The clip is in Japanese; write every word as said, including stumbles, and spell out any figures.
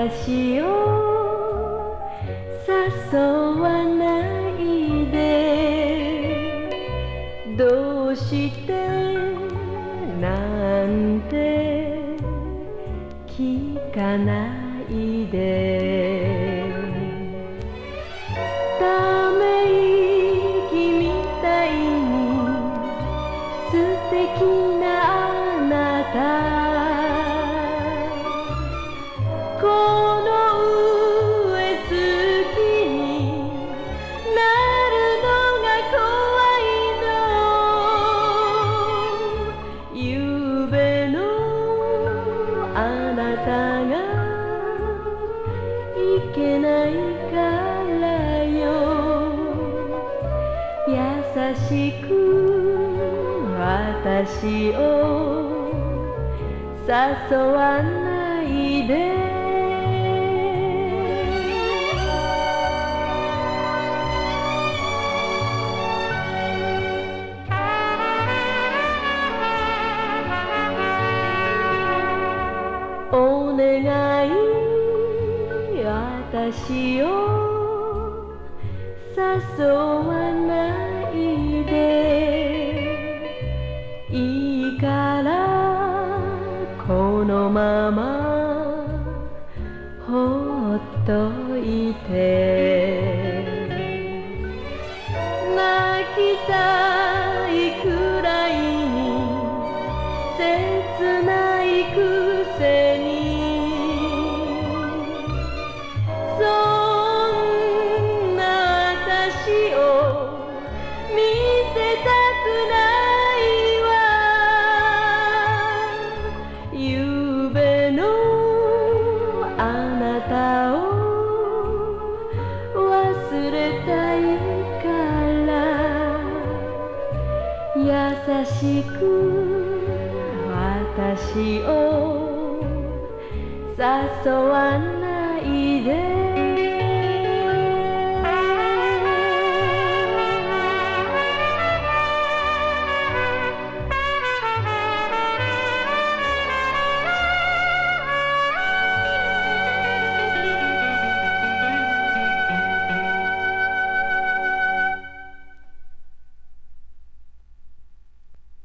私を誘わないで、どうしてなんて聞かないで、ため息みたいに素敵なあなた、この上好きになるのが怖いの、ゆうべのあなたがいけないからよ、優しく私を誘わないで。お願い私を誘わないで、いいからこのままほっといて、泣きたいくらいに切ないくせに、そんな私を見せたくないわ、ゆうべのあなたを忘れたいから、優しく私を誘わないで。